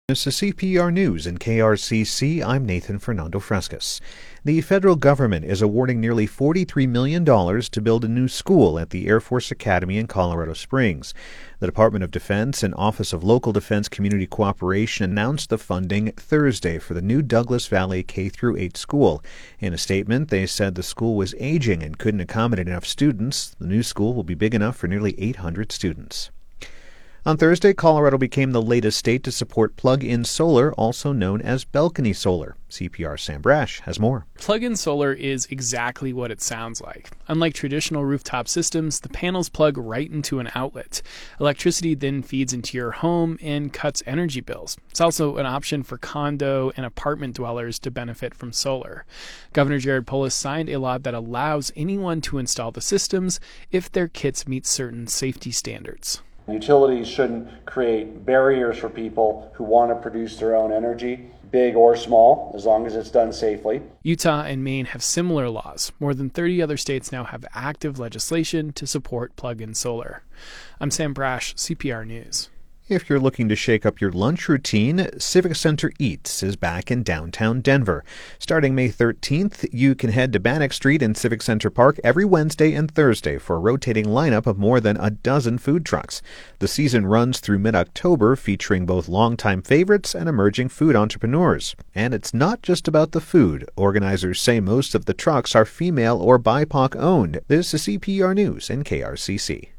This is CPR News in KRCC. I'm Nathan Fernando Frescas. The federal government is awarding nearly $43 million to build a new school at the Air Force Academy in Colorado Springs. The Department of Defense and Office of Local Defense Community Cooperation announced the funding Thursday for the new Douglas Valley K-8 school. In a statement, they said the school was aging and couldn't accommodate enough students. The new school will be big enough for nearly 800 students. On Thursday, Colorado became the latest state to support plug-in solar, also known as balcony solar. CPR Sam Brash has more. Plug-in solar is exactly what it sounds like. Unlike traditional rooftop systems, the panels plug right into an outlet. Electricity then feeds into your home and cuts energy bills. It's also an option for condo and apartment dwellers to benefit from solar. Governor Jared Polis signed a law that allows anyone to install the systems if their kits meet certain safety standards. Utilities shouldn't create barriers for people who want to produce their own energy, big or small, as long as it's done safely. Utah and Maine have similar laws. More than 30 other states now have active legislation to support plug-in solar. I'm Sam Brash, CPR News. If you're looking to shake up your lunch routine, Civic Center Eats is back in downtown Denver. Starting May 13th, you can head to Bannock Street in Civic Center Park every Wednesday and Thursday for a rotating lineup of more than a dozen food trucks. The season runs through mid-October, featuring both longtime favorites and emerging food entrepreneurs. And it's not just about the food. Organizers say most of the trucks are female or BIPOC owned. This is CPR News in KRCC.